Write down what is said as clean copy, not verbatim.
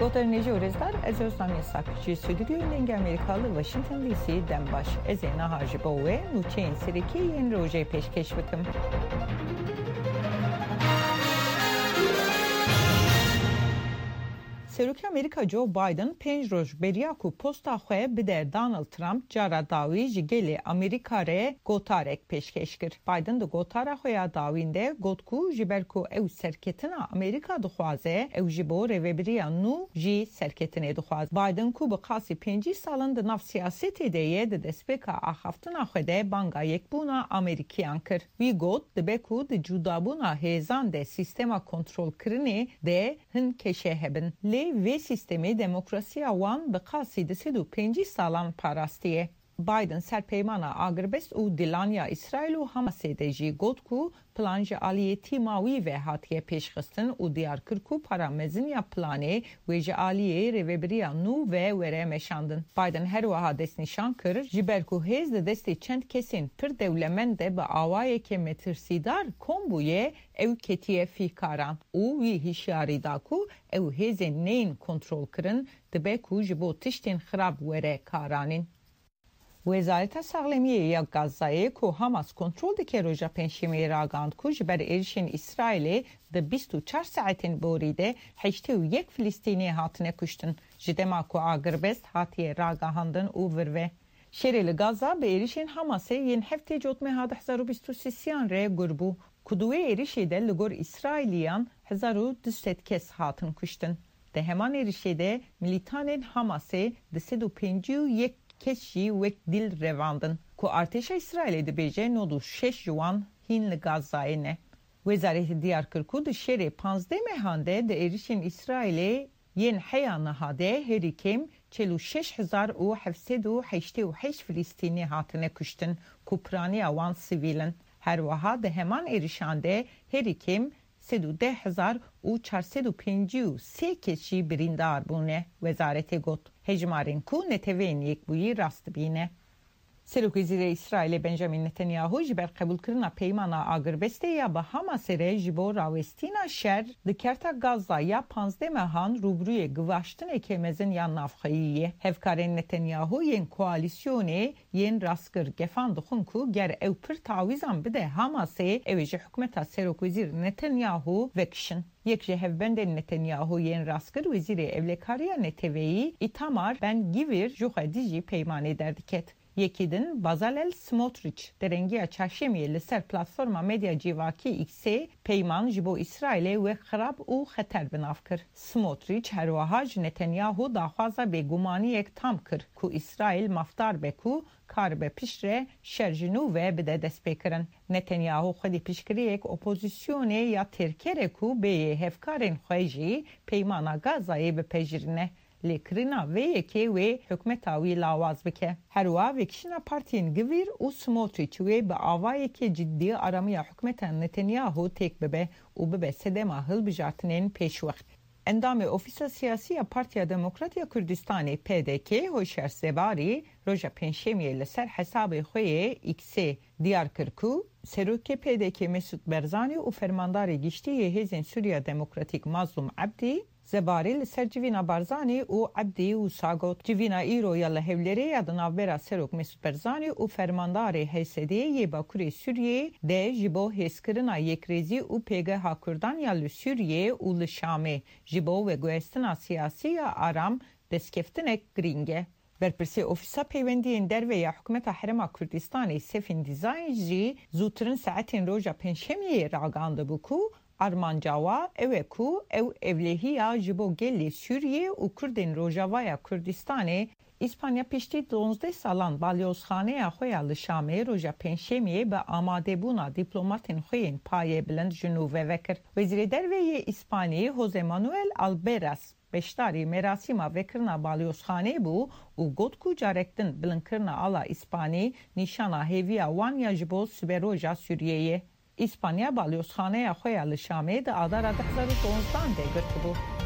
Goterneji Orezlar, ez Özlem Sakçı Stüdyo Lenge Amerikalı Washington DC Denbaş. Ez Nahar ji bo we nûçeyên serekî yên rojê pêşkêş bikim. Serokê Amerîka Joe Biden pênc roj beriya ku posta xwe bide Donald Trump cara dawî ji gelê Amerîka re gotarek pêşkêş kir. Biden di gotara xwe ya dawîn de got ku ji ber ku ew serketina Amerîka dixwaze, ew ji bo rêveberiya nû jî serketinê dixwaz. Biden ku bi qasî 5 salin di nav siyasetê de ye di destpêka axaftina xwe de banga yekbûna Amerîkiyan kir. Wî got dibe ku di cudabûna hêzan de sîstema kontrolkirinê de hin keşe hebin. Ve sistemi demokrasiya wan bi qasî di 5 salan parastiye. Biden serpeymana Agrbest û dilaniya İsrail û Hamasê de jî got ku plan ji aliyê tîma wî ve hatiye pêşxistin û diyar kir ku parameziniya planê wê ji aliyê rêveberiya nû ve were meşandin. Biden her wiha destnîşan kir ji ber ku hêz di destê çend kesên pir dewlemend de bi awayekê metirsîdar kom bûye ew ketiye fîkaran û wî hişyarî da ku ew hêzên neyên kontrol kirin dibe ku ji bo tiştên xirab were karanîn. Wezareta Saxlemiyê ya Gazayê ku Hamas kontrol dike roja pênşemiyê ragand ku ji ber êrişên İsrailê di 24 saetên borî de 81 Filistînî hatine kuştin. Ji dema ku Agrbest hatiye ragahandin û virve. Şerê li Gaza bi êrişên Hamasê yên heftê cotmeha 2023 re gurbû. Ku duwê êrişê de li gor İsrailiyan 1200 kes hatin kuştin. Di heman êrişê de militanên Hamasê di 151 keşî wek dil revandin ku artêşa İsrailê dibêje nod û 6 ciwan hîn li Gazayê ne. Wezaretê diyar kir ku di şerê 15 mehan de di êrişên İsrailê yên heya niha de herî kêm 46788 Filistînî hatine kuştin ku piraniya wan sivîlin. Her wiha di heman êrişan de herî kêm 110,453 keşî birîndar bûne, wezaretê got. Hejmarên ku netewên yekbûyî rast dibîne. Serokvîzîrê İsrailê Benjamin Netanyahu ji ber qebûlkirina peymana Agrbestê ya bi Hamasê re ji bo rawestîna şer di kerta Gaza ya 15 mehan rûbrûyê givaştinekê mezin ya navxeyî ye. Hevkarên Netanyahu yên koalîsyonê yên rastkir gefan dixwin ku ger ew pir tawîzan bide Hamasê ew ê ji hikûmeta Serokvîzîr Netanyahu vekişin. Yek ji hevbendên Netanyahu yên rastkir Wezîrê Evlekariya Neteweyî Itamar Ben-Gvir ji xwe dijî peymanê derdiket. Yekîdin Bezalel Smotrich derengiya çarşemiyê li ser platforma medya civakî X'ê peyman ji bo İsrailê we xirab û xeter binav kir. Smotrich her wiha ji Netanyahu daxwaza bêgumaniyek tam kir ku İsrail mafdar be ku kar be piştre şer ji nû ve bide destpêkirin. Netanyahu xwedî piştgiriyek opozisyonê ya têrkerê ku bêyê hevkarên xwe jî peymana Gazayê bipejirîne. Lêkirina vê yekê wê hikûmeta wî lawaz bike. Her wiha vekişîna partiyên Gvir û Smotrich wê bi avayekê ciddî aramiya hikûmeta Netanyahu têk bibe û bibe sedema hilbijartinên pêşwext. Endamê Ofîsa Siyasî ya Partiya Demokratî ya Kurdistanê PDK Hoşer Zebarî roja pênşemiyê li ser hesabê xwe yê X'ê diyar kir ku Serokê PDK Mesut Barzanî û fermandarê giştî Hêzên Sûriya Demokratîk Mazlum Abdî Zebarî li ser civîna Barzanî û Abdî wisa got. Civîna îro ya li Hewlêrê ya di navbera Serok Mesut Barzanî û fermandarê HSD'yê yê Bakurê Sûriyê de ji bo hêzkirina yekrêzî û pêgeha Kurdan ya li Sûriyê û li Şamê ji bo veguhestina siyasî ya aram destkeftinek girîng e. Berpirsê Ofîsa Peywendiyên Derve ya Hikûmeta Herêma Kurdistanê Sefin Dîzayn jî zûtirin saetên roja pênşemiyê ragandibû ku armancawa ew e ku ew evlêhiya ji bo gelê Sûriyê û Kurdên Rojavaya Kurdistanê İspanya piştî 12 salan balyozxaneya xwe ya li Şamê roja pênşemiyê bi amadebûna dîplomatên xwe yên payê bilind ji nû ve vekir. Wezîrê Derveyê İspanyayê Jose Manuel Alberas beşdarî merasîma vekirina balyozxanê bû û got ku carekdin bilinkirina ala İspanî nîşana hêviya wan ya ji bo siberoja Sûriyeyê. İspanya balyozxaneya xwe ya li Şamê di adara 2012 de girtibû.